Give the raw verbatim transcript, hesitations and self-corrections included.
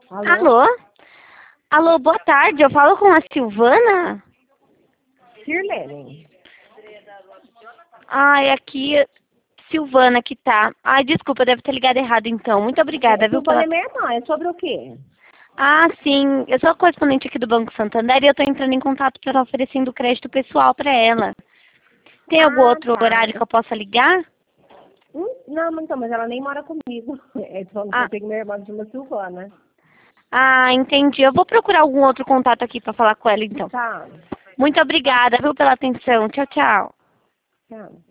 Alô? Alô? Alô, boa tarde. Eu falo com a Silvana? Sirlene. Ai, aqui, Silvana que tá. Ai, desculpa, eu devo ter ligado errado então. Muito obrigada, viu, Silvana pela... é minha irmã, é sobre o quê? Ah, sim. Eu sou a correspondente aqui do Banco Santander e eu tô entrando em contato para oferecendo crédito pessoal para ela. Tem algum Ah, outro tá. horário que eu possa ligar? Hum, não, mas então, mas ela nem mora comigo. É falando que Ah, eu tenho minha irmã que chama Silvana. ah, entendi. Eu vou procurar algum outro contato aqui para falar com ela então. Tá. Muito obrigada, viu, pela atenção. Tchau, tchau. Tá.